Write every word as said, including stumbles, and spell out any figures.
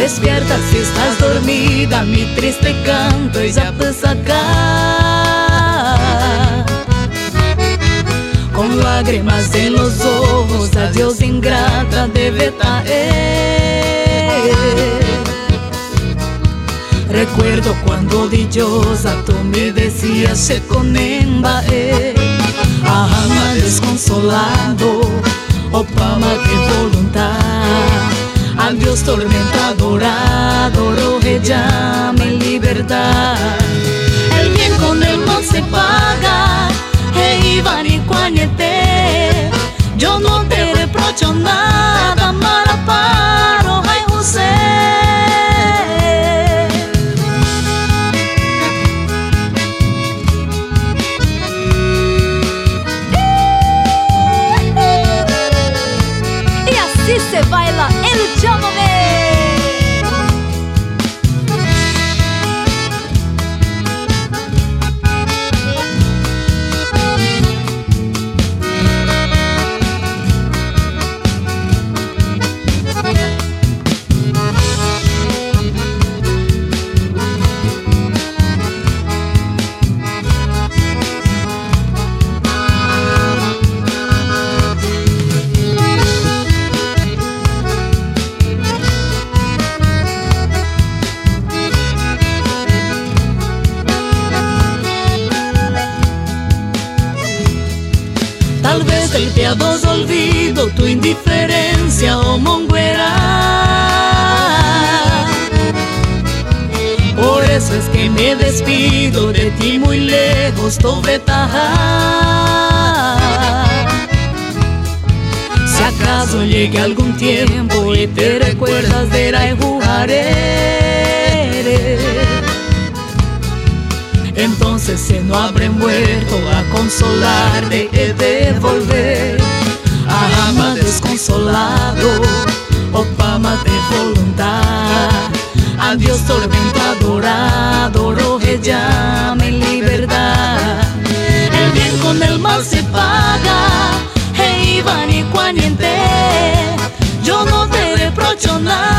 despierta si estás dormida, mi triste canto ya te saca. Con lágrimas en los ojos, adiós ingrata debe traer. Recuerdo cuando dichosa tú me decías se conemba eh. Ama desconsolado, oh pama que voluntad. Adiós tormenta dorado, roje llama en libertad. El bien con el mal se paga, hey Iván y Cuañete. Yo no te reprocho nada, Maraparo, ay José. Se baila el chamamé. Tal vez el piadoso olvido, tu indiferencia o monguera. Por eso es que me despido de ti muy lejos, tu vetaja. Si acaso llegue algún tiempo y te recuerdas de Raihujaré, entonces se no habré muerto a consolarte he de volver. Ama desconsolado, oh pama de voluntad. Adiós tormenta dorado, roje llama en libertad. El bien con el mal se paga, hey Iván y Cuañente. Yo no te reprocho nada.